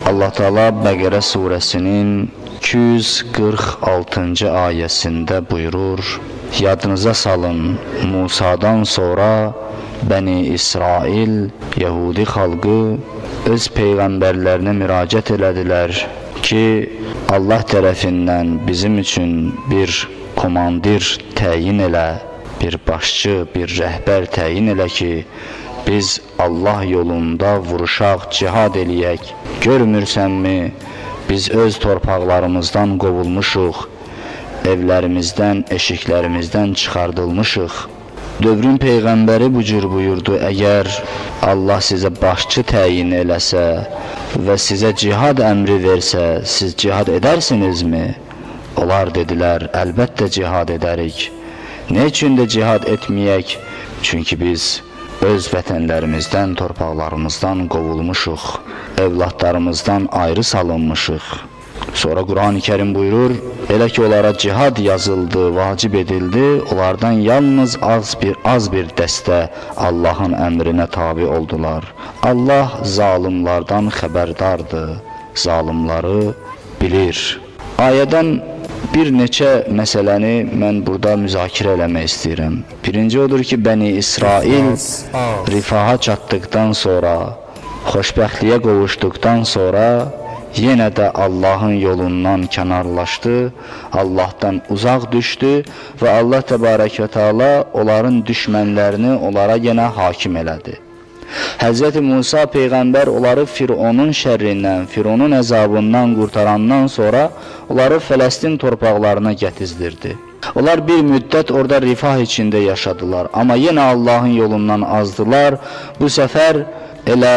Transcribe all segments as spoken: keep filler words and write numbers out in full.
Allah Teala Bəqərə surəsinin iki yüz qırx altıncı ayəsində buyurur: Yadınıza salın, Musadan sonra Bəni İsrail, Yəhudi xalqı öz peyğəmbərlərinə müraciət elədilər ki, Allah tərəfindən bizim üçün bir komandir təyin elə, bir başçı, bir rəhbər təyin elə ki, biz Allah yolunda vuruşaq, cihad eləyək. Görmürsənmi, biz öz torpaqlarımızdan qovulmuşuq, evlərimizdən, eşiklərimizdən çıxardılmışıq. Dövrün Peyğəmbəri bu cür buyurdu: əgər Allah sizə başçı təyin eləsə və sizə cihad əmri versə, siz cihad edərsinizmi? Onlar dedilər: əlbəttə cihad edərik. Nə üçün də cihad etməyək? Çünki biz öz vətənlərimizdən, torpaqlarımızdan qovulmuşuq, evlatlarımızdan ayrı salınmışıq. Sonra Quran-ı Kerim buyurur, elə ki onlara cihad yazıldı, vacib edildi, onlardan yalnız az bir, az bir dəstə Allahın əmrinə tabi oldular. Allah zalimlardan xəbərdardır, zalimları bilir. Ayədən bir neçə məsələni mən burada müzakirə eləmək istəyirəm. Birinci odur ki, Bəni İsrail rifaha çatdıqdan sonra, xoşbəxtliyə qovuşduqdan sonra yenə də Allahın yolundan kənarlaşdı, Allahdan uzaq düşdü və Allah Təbarək və Teala onların düşmənlərini onlara yenə hakim elədi. Həzrəti Musa Peyğəmbər onları Fironun şərrindən, Fironun əzabından qurtarandan sonra onları Fələstin torpaqlarına gətizdirdi. Onlar bir müddət orada rifah içində yaşadılar, amma yenə Allahın yolundan azdılar. Bu səfər elə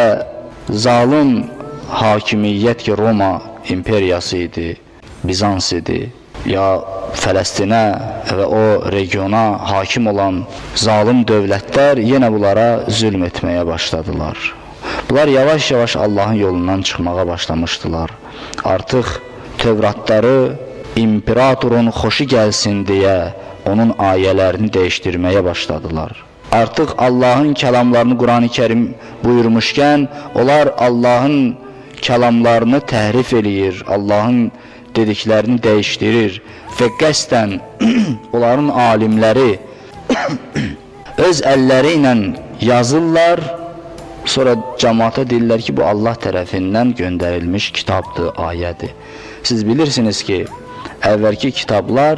zalim hakimiyyət ki, Roma imperiyası idi, Bizans idi, ya Fələstinə və o regiona hakim olan zalim dövlətlər yenə bunlara zülm etməyə başladılar. Bunlar yavaş-yavaş Allahın yolundan çıxmağa başlamışdılar. Artıq Tövratları imperatorun xoşu gəlsin deyə onun ayələrini dəyişdirməyə başladılar. Artıq Allahın kəlamlarını Quran-ı Kerim buyurmuşkən, onlar Allahın kəlamlarını təhrif eləyir, Allahın dediklərini dəyişdirir və qəsdən onların alimləri öz əlləri ilə yazırlar, sonra cəmaata deyirlər ki, bu Allah tərəfindən göndərilmiş kitabdır, ayədir. Siz bilirsiniz ki, əvvəlki kitablar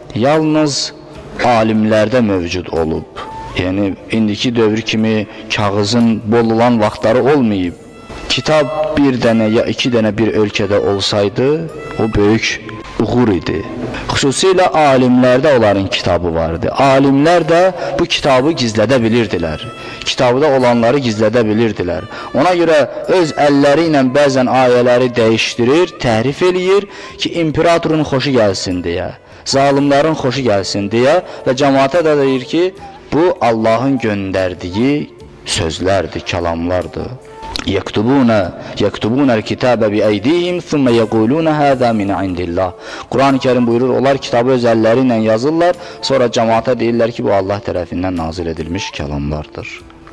yalnız alimlərdə mövcud olub. Yəni, indiki dövr kimi kağızın bol olan vaxtları olmayıb. Kitab bir dənə ya iki dənə bir ölkədə olsaydı, o böyük uğur idi. Xüsusilə alimlərdə onların kitabı vardı. Alimlər də bu kitabı gizlədə bilirdilər. Kitabda olanları gizlədə bilirdilər. Ona görə öz əlləri ilə bəzən ayələri dəyişdirir, təhrif eləyir ki, imperatorun xoşu gəlsin deyə, zalimlərin xoşu gəlsin deyə və cəmaata da deyir ki, bu Allahın göndərdiyi sözlərdir, kəlamlardır. Yektubuna yektubunal kitabe bi eydihim thumma yaquluna hada min indillah. Quran-ı Kerim buyurur, onlar kitabı öz əlləri ilə yazırlar, sonra cəmaata deyirlər ki, bu Allah tərəfindən nazil edilmiş kəlamlardır.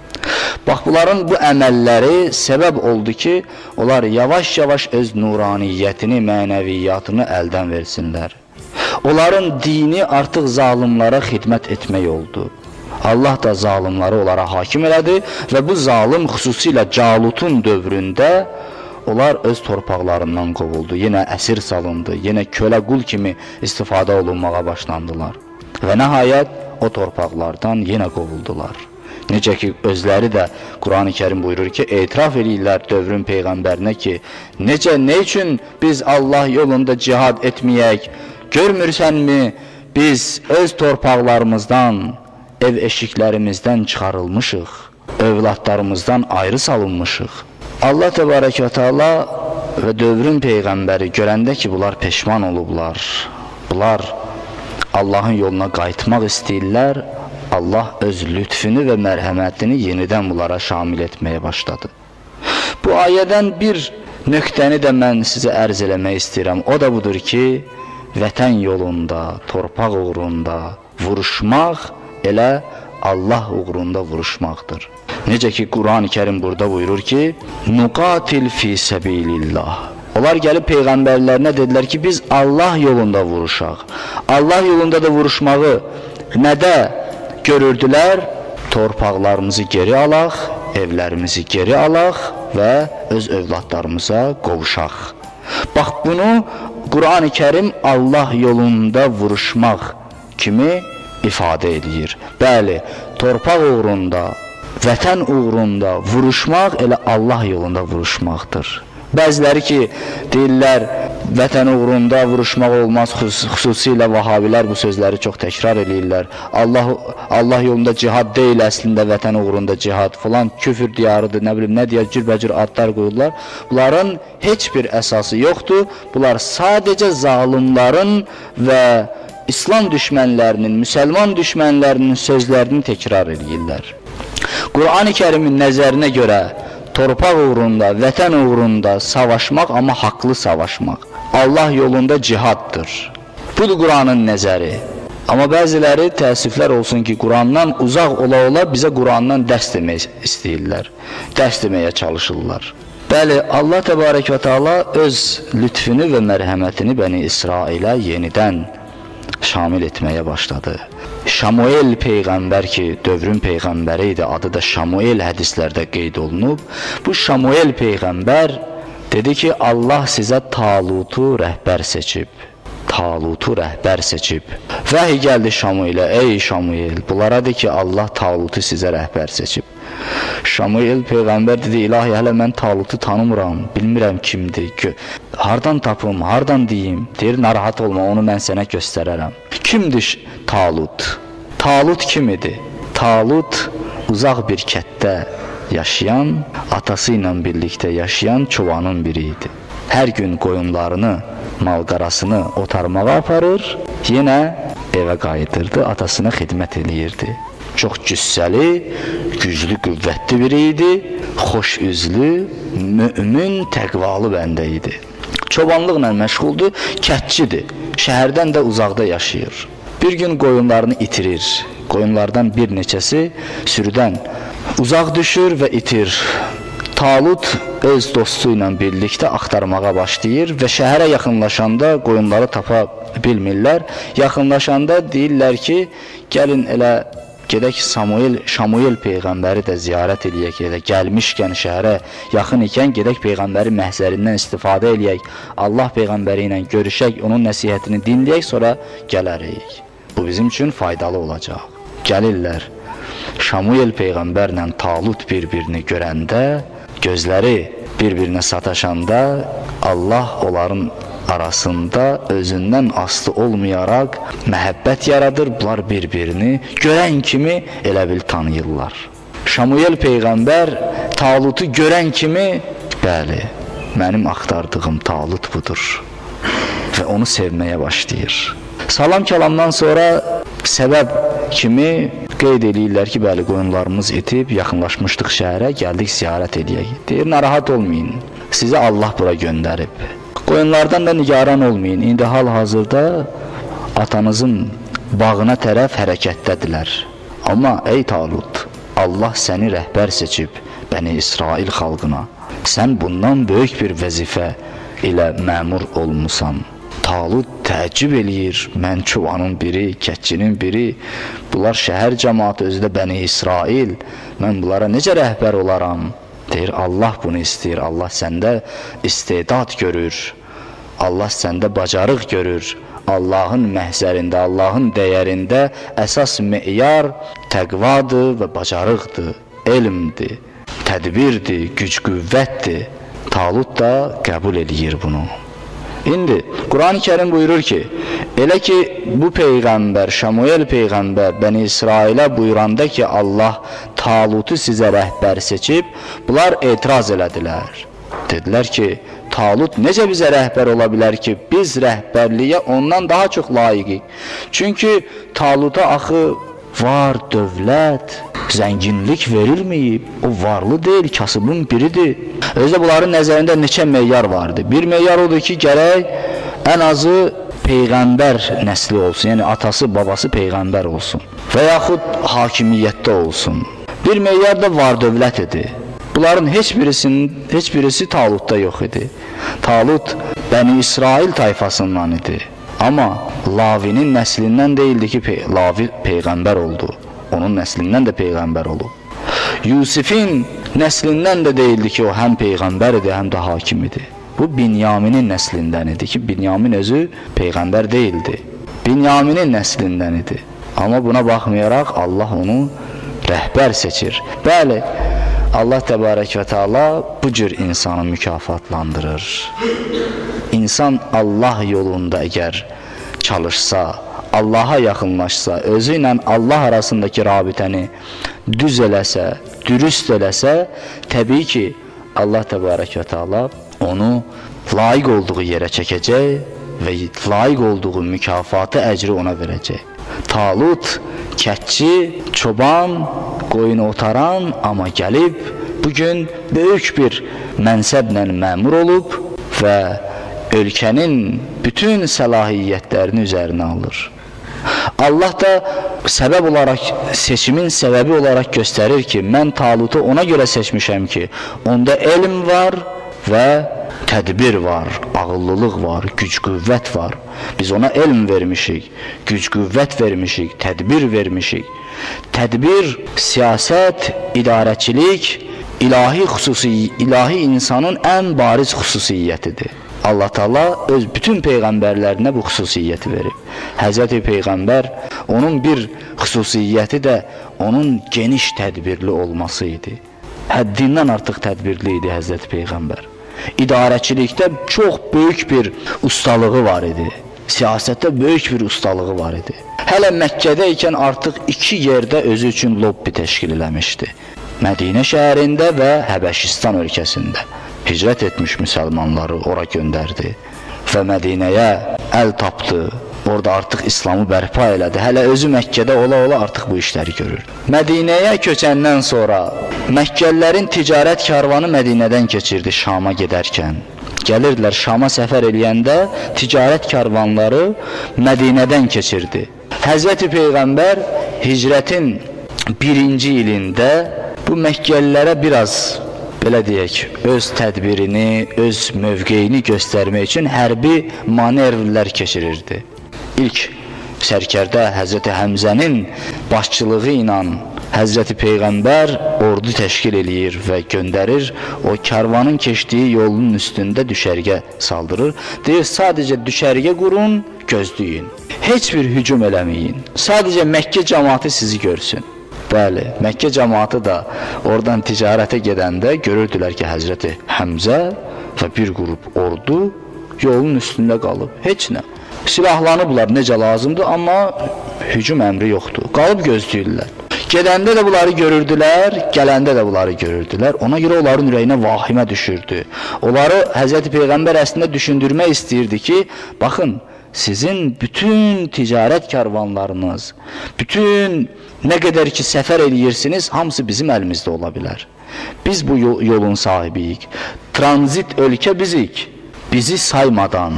Bax, bunların bu əməlləri səbəb oldu ki, onlar yavaş-yavaş öz nuraniyyətini, mənəviyyatını əldən versinlər. Onların dini artıq zalimlara xidmət etmək oldu. Allah da zalimları onlara hakim elədi və bu zalim xüsusilə Calutun dövründə onlar öz torpaqlarından qovuldu, yenə əsir salındı, yenə kölə qul kimi istifadə olunmağa başlandılar və nəhayət o torpaqlardan yenə qovuldular. Necə ki, özləri də Quran-ı Kerim buyurur ki, etiraf edirlər dövrün Peyğəmbərinə ki, necə, nə üçün biz Allah yolunda cihad etməyək, görmürsənmi, biz öz torpaqlarımızdan, ev eşiklərimizdən çıxarılmışıq, övladlarımızdan ayrı salınmışıq. Allah Təbarək və Teala və dövrün Peyğəmbəri görəndə ki, bunlar peşman olublar, bunlar Allahın yoluna qayıtmaq istəyirlər, Allah öz lütfünü və mərhəmətini yenidən bunlara şamil etməyə başladı. Bu ayədən bir nöqtəni də mən sizə ərz eləmək istəyirəm. O da budur ki, vətən yolunda, torpaq uğrunda vuruşmaq elə Allah uğrunda vuruşmaqdır. Necə ki, Quran-ı Kerim burada buyurur ki, Nuqatil fi səbilillah. Onlar gəlib peyğəmbərlərinə dedilər ki, biz Allah yolunda vuruşaq. Allah yolunda da vuruşmağı nədə görürdülər? Torpaqlarımızı geri alaq, evlərimizi geri alaq və öz övladlarımıza qovuşaq. Bax, bunu Qur'an-ı Kərim Allah yolunda vuruşmaq kimi ifadə edir. Bəli, torpaq uğrunda, vətən uğrunda vuruşmaq elə Allah yolunda vuruşmaqdır. Bəziləri ki, deyirlər, vətən uğrunda vuruşmaq olmaz, xüsusilə Vahabilər bu sözləri çox təkrar edirlər. Allah, Allah yolunda cihad deyil, əslində vətən uğrunda cihad filan, küfür diyarıdır, nə bilim, nə deyər, cürbəcür adlar qoyurlar. Bunların heç bir əsası yoxdur. Bunlar sadəcə zalimların və İslam düşmənlərinin, müsəlman düşmənlərinin sözlərini təkrar edirlər. Qur'an-ı Kərimin nəzərinə görə torpaq uğrunda, vətən uğrunda savaşmaq, amma haqlı savaşmaq Allah yolunda cihaddır. Budur Qur'anın nəzəri. Amma bəziləri təəssüflər olsun ki, Qur'andan uzaq ola-ola bizə Qur'andan dərs demək istəyirlər, dərs deməyə çalışırlar. Bəli, Allah təbarək və teala öz lütfünü və mərhəmətini Bəni İsrailə yenidən şamil etməyə başladı. Şamuel peyğəmbər ki, dövrün peyğəmbəri idi, adı da Şamuel hədislərdə qeyd olunub. Bu Şamuel peyğəmbər dedi ki, Allah sizə Talutu rəhbər seçib. Talutu rəhbər seçib. Vəhiy gəldi Şamuelə, ey Şamuel, bunlara de ki, Allah Talutu sizə rəhbər seçib. Şamuel peyğəmbər dedi, ilahi, hələ mən Talutu tanımıram, bilmirəm kimdir, hardan tapım, hardan deyim, deyir, narahat olma, onu mən sənə göstərərəm. Kimdir Talut? Talut kim idi? Talut uzaq bir kətdə yaşayan, atası ilə birlikdə yaşayan çobanın biri idi. Hər gün qoyunlarını, malqarasını otarmağa aparır, yenə evə qayıdırdı, atasına xidmət eləyirdi. Çox cüssəli, güclü, qüvvətli biri idi, xoş üzlü, mümin, təqvalı bəndə idi. Çobanlıqla məşğuldur, kətçidir, şəhərdən də uzaqda yaşayır. Bir gün qoyunlarını itirir, qoyunlardan bir neçəsi sürüdən uzaq düşür və itir. Talut öz dostu ilə birlikdə axtarmağa başlayır və şəhərə yaxınlaşanda qoyunları tapa bilmirlər. Yaxınlaşanda deyirlər ki, gəlin elə gedək Samuel, Şamuel peyğəmbəri də ziyarət eləyək, elə gəlmişkən şəhərə yaxın ikən gedək peyğəmbəri məhzərindən istifadə eləyək, Allah peyğəmbəri ilə görüşək, onun nəsihətini dinləyək, sonra gələrik. Bu bizim üçün faydalı olacaq. Gəlirlər, Şamuel peyğəmbərlə Talut bir-birini görəndə, gözləri bir-birinə sataşanda Allah onların arasında özündən aslı olmayaraq məhəbbət yaradır, bunlar bir-birini görən kimi elə bil tanıyırlar. Şamuel peyğəmbər Talutu görən kimi, bəli, mənim axtardığım Talut budur və onu sevməyə başlayır. Salam kəlamdan sonra səbəb kimi qeyd edirlər ki, bəli, qoyunlarımız itib, yaxınlaşmışdıq şəhərə, gəldik ziyarət edəyək. Deyir, narahat olmayın, sizi Allah bura göndərib. Qoyunlardan da nigaran olmayın, indi hal-hazırda atanızın bağına tərəf hərəkətdədirlər. Amma ey Talut, Allah səni rəhbər seçib Bəni İsrail xalqına. Sən bundan böyük bir vəzifə ilə məmur olmusan. Talut təəccüb eləyir, mən çobanın biri, kətçinin biri, bunlar şəhər cəmaatı, özü də Bəni İsrail, mən bunlara necə rəhbər olaram? Deyir, Allah bunu istəyir, Allah səndə istedad görür, Allah səndə bacarıq görür, Allahın məhzərində, Allahın dəyərində əsas meyar təqvadır və bacarıqdır, elmdir, tədbirdir, güc-qüvvətdir. Talut da qəbul edir bunu. İndi Qur'an-ı Kərim buyurur ki, elə ki bu peyğəmbər, Şamuel peyğəmbər Bəni İsrailə buyuranda ki, Allah Talutu sizə rəhbər seçib, bunlar etiraz elədilər. Dedilər ki, Talut necə bizə rəhbər ola bilər ki, biz rəhbərliyə ondan daha çox layiqik. Çünki Taluta axı var, dövlət, zənginlik verilməyib, o varlı deyil, kasıbın biridir. Özdə bunların nəzərində neçə meyar vardı. Bir meyar odur ki, gərək ən azı peyğəmbər nəsli olsun, yəni atası, babası peyğəmbər olsun və yaxud hakimiyyətdə olsun. Bir meyar da var dövlət idi. Bunların heç birisinin heç birisi Talutda yox idi. Talut Bəni İsrail tayfasından idi. Amma Lavinin nəslindən deyildi ki, pey Lavi peyğəmbər oldu. Onun nəslindən də peyğəmbər olub. Yusifin nəslindən də deyildi ki, o həm peyğəmbər idi, həm də hakim idi. Bu Binyaminin nəslindən idi ki, Binyamin özü peyğəmbər deyildi. Binyaminin nəslindən idi. Amma buna baxmayaraq Allah onu rəhbər seçir. Bəli, Allah təbarək və teala bu cür insanı mükafatlandırır. İnsan Allah yolunda əgər çalışsa, Allaha yaxınlaşsa, özü ilə Allah arasındakı rabitəni düz eləsə, dürüst eləsə, təbii ki, Allah təbarək və teala onu layiq olduğu yerə çəkəcək və layiq olduğu mükafatı, əcri ona verəcək. Talut, kətçi, çoban, qoyun otaran, amma gəlib bugün böyük bir mənsəblə məmur olub və ölkənin bütün səlahiyyətlərini üzərinə alır. Allah da səbəb olaraq, seçimin səbəbi olaraq göstərir ki, mən Talutu ona görə seçmişəm ki, onda elm var və tədbir var, ağıllılıq var, güc-qüvvət var. Biz ona elm vermişik, güc-qüvvət vermişik, tədbir vermişik. Tədbir, siyasət, idarəçilik, ilahi xüsusi, ilahi insanın ən bariz xüsusiyyətidir. Allah Teala öz bütün peyğəmbərlərinə bu xüsusiyyəti verib. Həzrəti Peyğəmbər, onun bir xüsusiyyəti də onun geniş tədbirli olması idi. Həddindən artıq tədbirli idi Həzrəti Peyğəmbər. İdarəçilikdə çox böyük bir ustalığı var idi. Siyasətdə böyük bir ustalığı var idi. Hələ Məkkədə ikən artıq iki yerdə özü üçün lobbi təşkil eləmişdi. Mədinə şəhərində və Həbəşistan ölkəsində. Hicrət etmiş müsəlmanları ora göndərdi və Mədinəyə əl tapdı. Orada artıq İslamı bərpa elədi. Hələ özü Məkkədə ola-ola artıq bu işləri görür. Mədinəyə köçəndən sonra Məkkəlilərin ticarət karvanı Mədinədən keçirdi Şama gedərkən. Gəlirdilər Şama səfər eləyəndə ticarət karvanları Mədinədən keçirdi. Həzrəti Peyğəmbər hicrətin birinci ilində bu Məkkəlilərə biraz, belə deyək, öz tədbirini, öz mövqeyini göstərmək üçün hərbi manevrlər keçirirdi. İlk sərkərdə Həzrəti Həmzənin başçılığı ilə Həzrəti Peyğəmbər ordu təşkil eləyir və göndərir. O karvanın keçdiyi yolun üstündə düşərgə saldırır. Deyir, sadəcə düşərgə qurun, gözləyin. Heç bir hücum eləməyin. Sadəcə Məkkə cəmaatı sizi görsün. Bəli, Məkkə cəmaatı da oradan ticarətə gedəndə görürdülər ki, Həzrəti Həmzə və bir qrup ordu yolun üstündə qalıb. Heç nə. Silahlanıblar necə lazımdır, amma hücum əmri yoxdur. Qalıb gözləyirlər. Gedəndə də bunları görürdülər, gələndə də bunları görürdülər. Ona görə onların ürəyinə vahimə düşürdü. Onları Həzrəti Peyğəmbər əslində düşündürmək istəyirdi ki, baxın, sizin bütün ticarət karvanlarınız, bütün nə qədər ki səfər eləyirsiniz, hamısı bizim əlimizdə ola bilər. Biz bu yolun sahibiyik. Tranzit ölkə bizik. Bizi saymadan,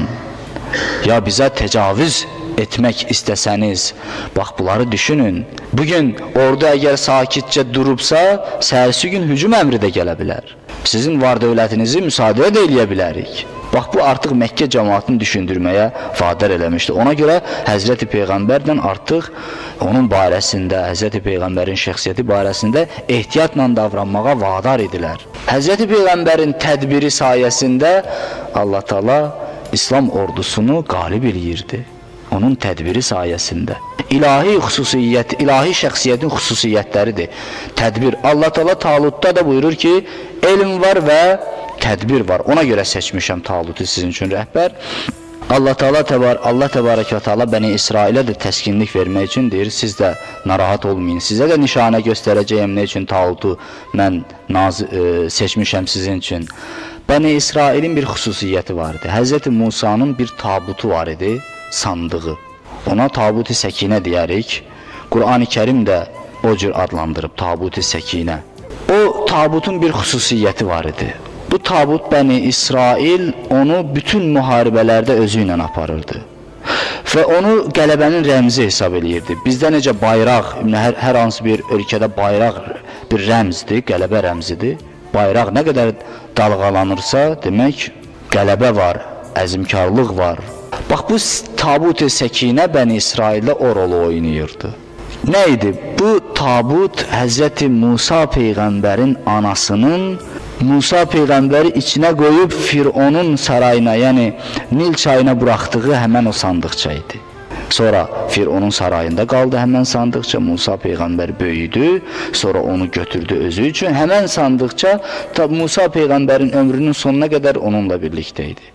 ya bizə təcavüz etmək istəsəniz, bax bunları düşünün. Bugün orada əgər sakitcə durubsa, səhərsi gün hücum əmri də gələ bilər. Sizin var dövlətinizi müsaadiə də eləyə bilərik. Bax bu artıq Məkkə cəmaatını düşündürməyə vadar eləmişdi. Ona görə Həzrəti Peyğəmbərdən artıq onun barəsində, Həzrəti Peyğəmbərin şəxsiyyəti barəsində ehtiyatla davranmağa vadar idilər. Həzrəti Peyğəmbərin tədbiri sayəsində Allah Teala İslam ordusunu qalib eləyirdi. Onun tədbiri sayəsində. İlahi xüsusiyyət, ilahi şəxsiyyətin xüsusiyyətləridir. Tədbir. Allah Teala Talutda da buyurur ki, elm var və tədbir var. Ona görə seçmişəm Talutu sizin üçün rəhbər. Allah Teala təbar Allah təbarək və Teala Bəni İsrailə də təskinlik vermək üçün deyir, siz də narahat olmayın. Sizə də nişanə göstərəcəyəm nə üçün Talutu mən naz e, seçmişəm sizin üçün. Bəni İsrailin bir xüsusiyyəti vardı. Həzrəti Musanın bir tabutu var idi, sandığı. Ona Tabut-i Səkinə deyərik. Qur'an-ı Kərim də o cür adlandırıb Tabut-i Səkinə. O tabutun bir xüsusiyyəti var idi. Bu tabut Bəni İsrail onu bütün müharibələrdə özü ilə aparırdı. Və onu qələbənin rəmzi hesab eləyirdi. Bizdə necə bayraq, hər, hər hansı bir ölkədə bayraq bir rəmzdir, qələbə rəmzidir. bayraq nə qədər dalğalanırsa, demək qələbə var, əzmkarlıq var. Bax, bu tabut-i səkinə Bəni İsraildə o rolu oynayırdı. Nə idi? Bu tabut Həzrəti Musa Peyğəmbərin anasının Musa Peyğəmbəri içinə qoyub Fironun sarayına, yəni Nil çayına buraxdığı həmən o sandıqça idi. Sonra Fironun sarayında qaldı həmən sandıqça. Musa Peyğəmbər böyüdü, sonra onu götürdü özü üçün. Həmən sandıqça Musa Peyğəmbərin ömrünün sonuna qədər onunla birlikdə idi.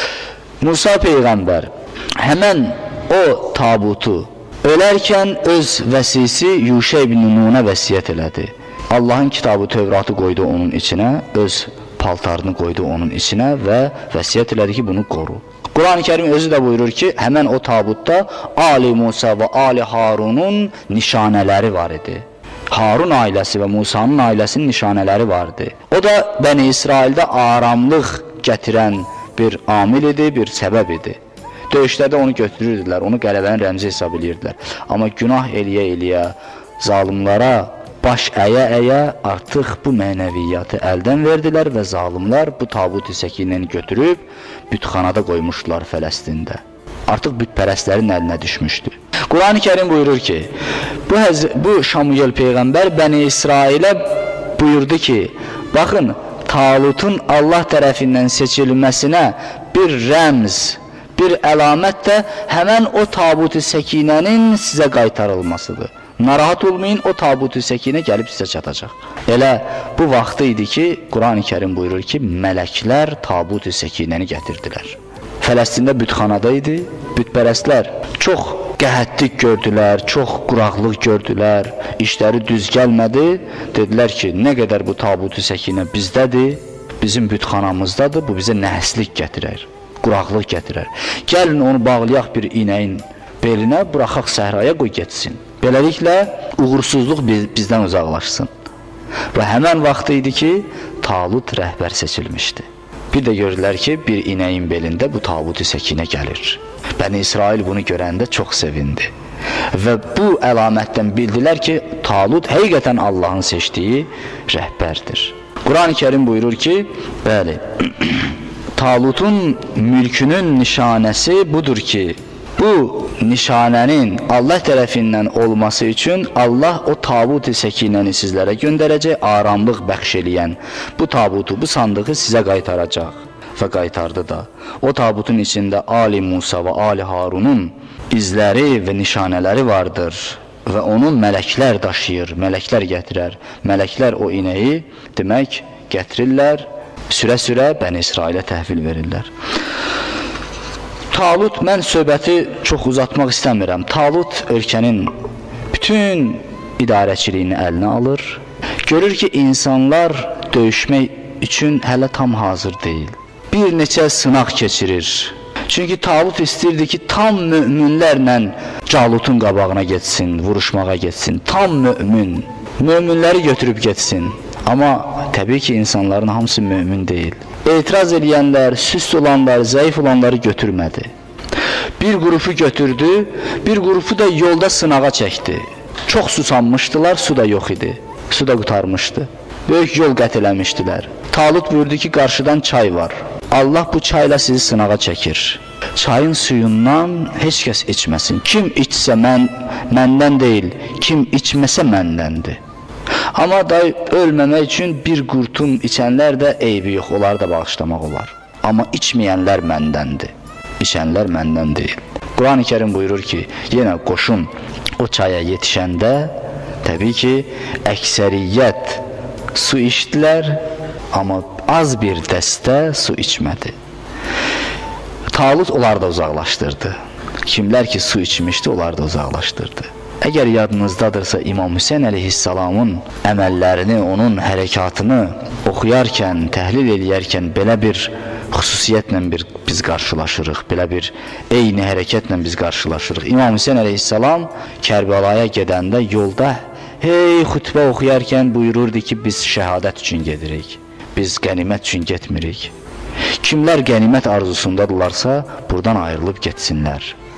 Musa Peyğəmbər həmən o tabutu ölərkən öz vəsisi Yuşa ibn Nun'a vəsiyyət elədi. Allahın kitabı Tövratı qoydu onun içinə, öz paltarını qoydu onun içinə və vəsiyyət elədi ki, bunu qoru. Quran-ı Kerim özü də buyurur ki, həmən o tabutda Ali Musa və Ali Harunun nişanələri var idi. Harun ailəsi və Musa'nın ailəsinin nişanələri vardı. O da Bəni İsraildə aramlıq gətirən bir amil idi, bir səbəb idi. Döyüşlərdə onu götürürdülər, onu qələbənin rəmzi hesab edirdilər. Amma günah eləyə-eləyə, zalimlara baş əyə-əyə artıq bu mənəviyyatı əldən verdilər və zalimlar bu tabut-i səkinəni götürüb bütxanada qoymuşdular Fələstində. Artıq bütpərəstlərin əlinə düşmüşdü. Quran-ı Kerim buyurur ki, bu, bu Şamuyel Peyğəmbər Bəni İsrailə buyurdu ki, baxın, Talutun Allah tərəfindən seçilməsinə bir rəmz, bir əlamət də həmən o tabut-i səkinənin sizə qaytarılmasıdır. Narahat olmayın, o tabut-i səkinə gəlib sizə çatacaq. Elə bu vaxtı idi ki, Quran-ı Kerim buyurur ki, mələklər tabut-i səkinəni gətirdilər. Fələstində bütxanada idi, bütpərəstlər çox qəhətlik gördülər, çox quraqlıq gördülər, işləri düz gəlmədi. Dedilər ki, nə qədər bu tabut-i səkinə bizdədir, bizim bütxanamızdadır, bu bizə nəhəslik gətirər, quraqlıq gətirər. Gəlin onu bağlayaq bir inəyin belinə, buraxaq səhraya, qoy getsin. Beləliklə, uğursuzluq bizdən uzaqlaşsın. Və həmən vaxtı idi ki, Talut rəhbər seçilmişdi. Bir də gördülər ki, bir inəyin belində bu tabut-i səkinə gəlir. Bəni İsrail bunu görəndə çox sevindi. Və bu əlamətdən bildilər ki, Talut həqiqətən Allahın seçdiyi rəhbərdir. Quran-ı Kerim buyurur ki, bəli, Talutun mülkünün nişanəsi budur ki, bu nişanənin Allah tərəfindən olması üçün Allah o tabut-i səkinəni sizlərə göndərəcək, aramlıq bəxş eləyən bu tabutu, bu sandığı sizə qaytaracaq. Və qaytardı da. O tabutun içində Ali Musa və Ali Harunun izləri və nişanələri vardır və onu mələklər daşıyır, mələklər gətirər. Mələklər o inəyi demək gətirirlər, sürə-sürə Bəni İsrailə təhvil verirlər. Talut, mən söhbəti çox uzatmaq istəmirəm. Talut ölkənin bütün idarəçiliyini əlinə alır. Görür ki, insanlar döyüşmək üçün hələ tam hazır deyil. Bir neçə sınaq keçirir. Çünki Talut istəyirdi ki, tam möminlərlə Calutun qabağına getsin, vuruşmağa getsin. Tam mömin. Möminləri götürüb getsin. Amma təbii ki, insanların hamısı mömin deyil. Etiraz edənlər, süst olanlar, zəif olanları götürmədi. Bir qrupu götürdü, bir qrupu da yolda sınağa çəkdi. Çox susanmışdılar, su da yox idi. Su da qutarmışdı. Böyük yol qət eləmişdilər. Talut buyurdu ki, qarşıdan çay var. Allah bu çayla sizi sınağa çəkir. Çayın suyundan heç kəs içməsin. Kim içsə mən, məndən deyil, kim içməsə məndəndir. Amma da ölməmək üçün bir qurtum içənlər də eybi yox, onları da bağışlamaq olar. Amma içməyənlər məndəndir, içənlər məndən deyil. Quran-ı Kerim buyurur ki, yenə qoşun o çaya yetişəndə, təbii ki, əksəriyyət su içdilər, amma az bir dəstə su içmədi. Talut onları da uzaqlaşdırdı. Kimlər ki su içmişdi, onları da uzaqlaşdırdı. Əgər yadınızdadırsa, İmam Hüseyin əleyhissalamın əməllərini, onun hərəkatını oxuyarkən, təhlil eləyərkən belə bir xüsusiyyətlə bir, biz qarşılaşırıq, belə bir eyni hərəkətlə biz qarşılaşırıq. İmam Hüseyin əleyhissalam Kərbəlaya gedəndə yolda hey xütbə oxuyarkən buyururdu ki, biz şəhadət üçün gedirik, biz qənimət üçün getmirik. Kimlər qənimət arzusundadırlarsa, buradan ayrılıb getsinlər.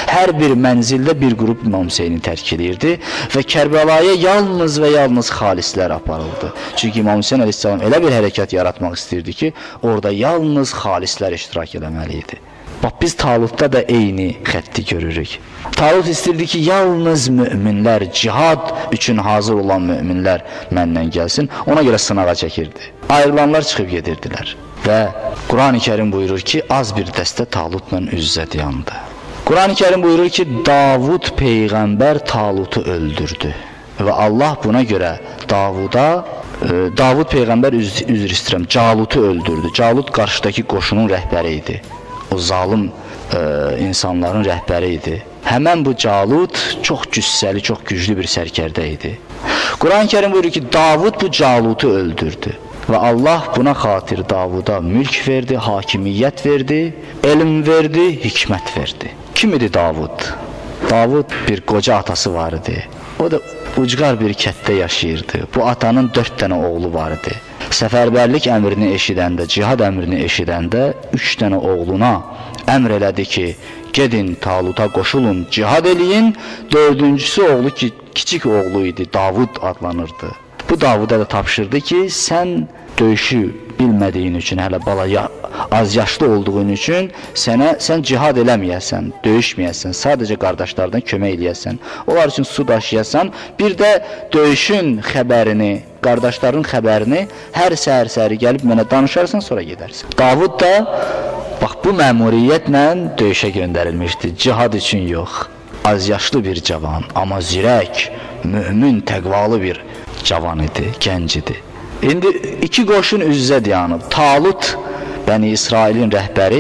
Hər bir mənzildə bir qrup İmam Hüseyni tərk edirdi və Kərbəlaya yalnız və yalnız xalislər aparıldı. Çünki İmam Hüseyin əleyhissalam elə bir hərəkət yaratmaq istəyirdi ki, orada yalnız xalislər iştirak eləməli idi. Bax, biz Talutda da eyni xətti görürük. Talut istəyirdi ki, yalnız müminlər, cihad üçün hazır olan müminlər məndən gəlsin, ona görə sınağa çəkirdi. Ayrılanlar çıxıb gedirdilər. Və Quran-ı Kərim buyurur ki, az bir dəstə Talutla üz-üzə dayandı. Quran-ı Kərim buyurur ki, Davud Peyğəmbər Talutu öldürdü. Və Allah buna görə Davuda, e, Davud Peyğəmbər üz, üzr istəyirəm, Calutu öldürdü. Calut qarşıdakı qoşunun rəhbəri idi. O zalim e, insanların rəhbəri idi. Həmən bu Calut çox cüssəli, çox güclü bir sərkərdə idi. Quran-ı Kərim buyurur ki, Davud bu Calutu öldürdü. Və Allah buna xatir Davuda mülk verdi, hakimiyyət verdi, elm verdi, hikmət verdi. Kim idi Davud? Davud bir qoca atası var idi. O da ucqar bir kətdə yaşayırdı. Bu atanın dörd dənə oğlu var idi. Səfərbərlik əmrini eşidəndə, cihad əmrini eşidəndə üç dənə oğluna əmr elədi ki, gedin Taluta qoşulun, cihad eləyin. Dördüncüsü oğlu ki, kiçik oğlu idi, Davud adlanırdı. Bu Davuda da tapşırdı ki, sən döyüşü bilmədiyin üçün, hələ bala ya, az yaşlı olduğun üçün sənə, sən cihad eləməyəsən, döyüşməyəsən, sadəcə qardaşlardan kömək eləyəsən, onlar üçün su daşıyasan, bir də döyüşün xəbərini, qardaşların xəbərini hər səhər-səhəri gəlib mənə danışarsan, sonra gedərsən. Davud da bax, bu məmuriyyətlə döyüşə göndərilmişdi, cihad üçün yox. Az yaşlı bir cavan, amma zirək, mümin, təqvalı bir cavan idi, gənc idi. İndi iki qoşun üz-üzə dayanıb. Talut, Bəni İsrailin rəhbəri,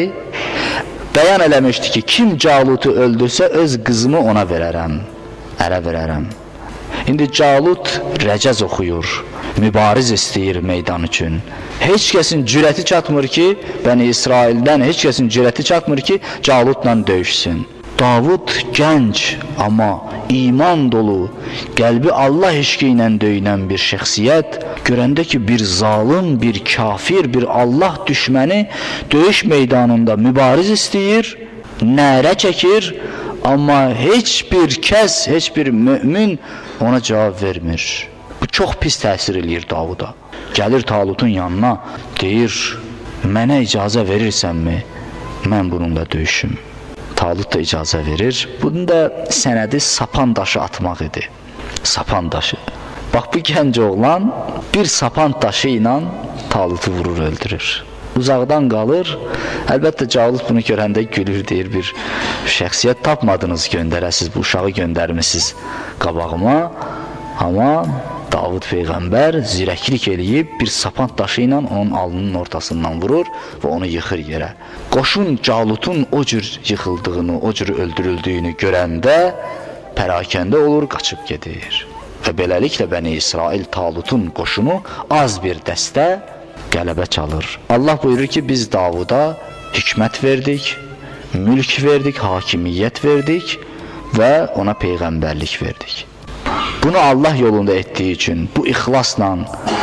bəyan eləmişdi ki, kim Calutu öldürsə, öz qızımı ona verərəm, ərə verərəm. İndi Calut rəcəz oxuyur, mübariz istəyir meydan üçün. Heç kəsin cürəti çatmır ki, Bəni İsraildən heç kəsin cürəti çatmır ki, Calutla döyüşsün. Davud gənc, amma iman dolu, qəlbi Allah eşqi ilə döyünən bir şəxsiyyət, görəndə ki, bir zalim, bir kafir, bir Allah düşməni döyüş meydanında mübariz istəyir, nərə çəkir, amma heç bir kəs, heç bir mümin ona cavab vermir. Bu çox pis təsir eləyir Davuda. Gəlir Talutun yanına, deyir, mənə icazə verirsənmi, mən bununla döyüşüm. Talut da icazə verir. Bunun da sənədi sapan daşı atmaq idi. Sapan daşı. Bax, bu gənc oğlan bir sapan daşı ilə Talutu vurur, öldürür. Uzaqdan qalır. Əlbəttə, Calut bunu görəndə gülür, deyir, bir şəxsiyyət tapmadınız göndərəsiz, bu uşağı göndərmişsiniz qabağıma. Amma Davud Peyğəmbər zirəklik eləyib bir sapan daşı ilə onun alnının ortasından vurur və onu yıxır yerə. Qoşun Calutun o cür yıxıldığını, o cür öldürüldüyünü görəndə pərakəndə olur, qaçıb gedir. Və beləliklə Bəni İsrail Talutun qoşunu az bir dəstə qələbə çalır. Allah buyurur ki, biz Davuda hikmət verdik, mülk verdik, hakimiyyət verdik və ona peyğəmbərlik verdik. Bunu Allah yolunda etdiyi üçün, bu ixlasla,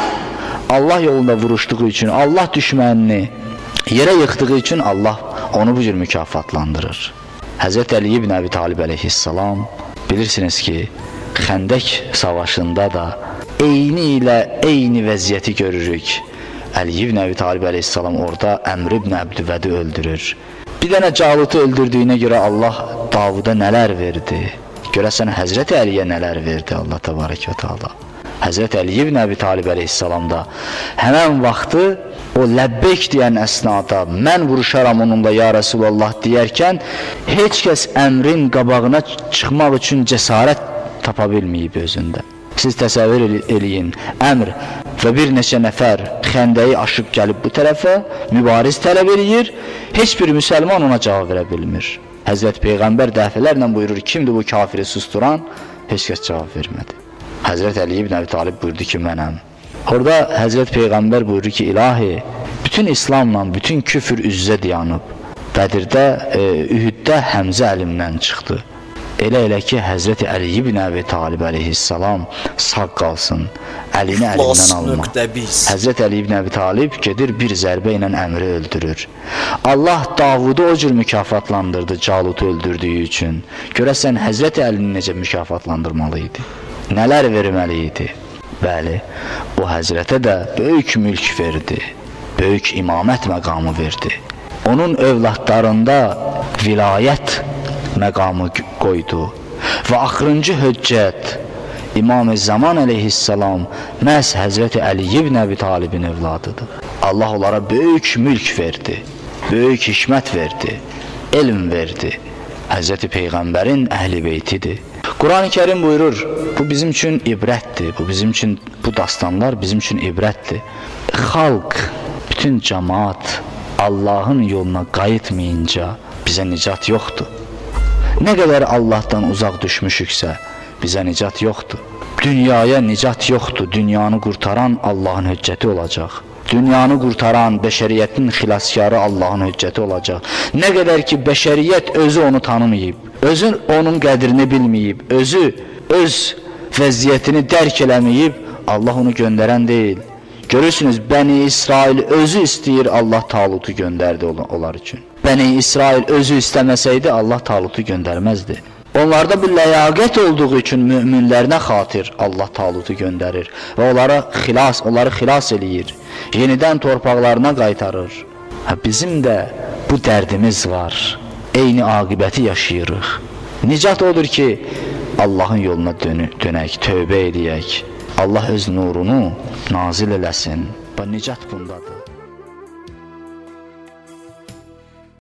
Allah yolunda vuruşduğu üçün, Allah düşmənini yerə yıxdığı üçün Allah onu bu cür mükafatlandırır. Həzrət Əli ibn Əbi Talib əleyhissalam, bilirsiniz ki, Xəndək savaşında da eyni ilə eyni vəziyyəti görürük. Əli ibn Əbi Talib əleyhissalam orada Əmr ibn Əbdüvədi öldürür. Bir dənə Calutu öldürdüyünə görə Allah Davuda nələr verdi? Görəsən Həzrət Əliyə nələr verdi Allah təbarək və teala. Həzrət Əli ibn Əbi Talib əleyhissalam da həmən vaxtı o ləbbeyk deyən əsnada mən vuruşaram onunla ya Rəsulallah deyərkən heç kəs əmrin qabağına çıxmaq üçün cəsarət tapa bilməyib özündə. Siz təsəvvür eləyin, əmr və bir neçə nəfər xəndəyi aşıb gəlib bu tərəfə mübariz tələb eləyir, heç bir müsəlman ona cavab verə bilmir. Həzrət Peyğəmbər dəfələrlə buyurur, kimdir bu kafiri susturan? Heç kəs cavab vermədi. Həzrət Əli ibn Əbi Talib buyurdu ki, mənəm. Orada Həzrət Peyğəmbər buyurdu ki, ilahi, bütün İslamla, bütün küfür üz-üzə dayanıb. Bədirdə, e, Ühüddə Həmzə əlimdən çıxdı. Elə elə ki, Həzrəti Əli ibn Əbi Talib əleyhissalam sağ qalsın, əlini əlindən alma. Həzrəti Əli ibn Əbi Talib gedir bir zərbə ilə əmri öldürür. Allah Davudu o cür mükafatlandırdı Calutu öldürdüyü üçün. Görəsən Həzrəti Əlini necə mükafatlandırmalı idi? Nələr verməli idi? Bəli, o Həzrətə də böyük mülk verdi, böyük imamət məqamı verdi. Onun övladlarında vilayət məqamı qoydu və axırıncı höccət İmam-ı Zaman əleyhissalam məhz Həzrəti Əli ibn Əbi Talibin övladıdır. Allah onlara böyük mülk verdi, böyük hikmət verdi, elm verdi. Həzrəti Peyğəmbərin əhl-i beytidir. Quran-ı Kərim buyurur, bu bizim üçün ibrətdir, bu bizim üçün, bu dastanlar bizim üçün ibrətdir. Xalq, bütün cəmaat Allahın yoluna qayıtmayınca bizə nicat yoxdur. Nə qədər Allahdan uzaq düşmüşüksə, bizə nicat yoxdur. Dünyaya nicat yoxdur, dünyanı qurtaran Allahın höccəti olacaq. Dünyanı qurtaran, bəşəriyyətin xilaskarı Allahın höccəti olacaq. Nə qədər ki, bəşəriyyət özü onu tanımayıb, özü onun qədrini bilməyib, özü öz vəziyyətini dərk eləməyib, Allah onu göndərən deyil. Görürsünüz, Bəni İsrail özü istəyir, Allah Talutu göndərdi onlar üçün. Bəni İsrail özü istəməsəydi, Allah Talutu göndərməzdi. Onlarda bir ləyaqət olduğu üçün müminlərinə xatir Allah Talutu göndərir və onlara xilas, onları xilas eləyir, yenidən torpaqlarına qaytarır. Bizim də bu dərdimiz var, eyni aqibəti yaşayırıq. Nicat odur ki, Allahın yoluna dönək, tövbə eləyək, Allah öz nurunu nazil eləsin. Bu nicat bundadır.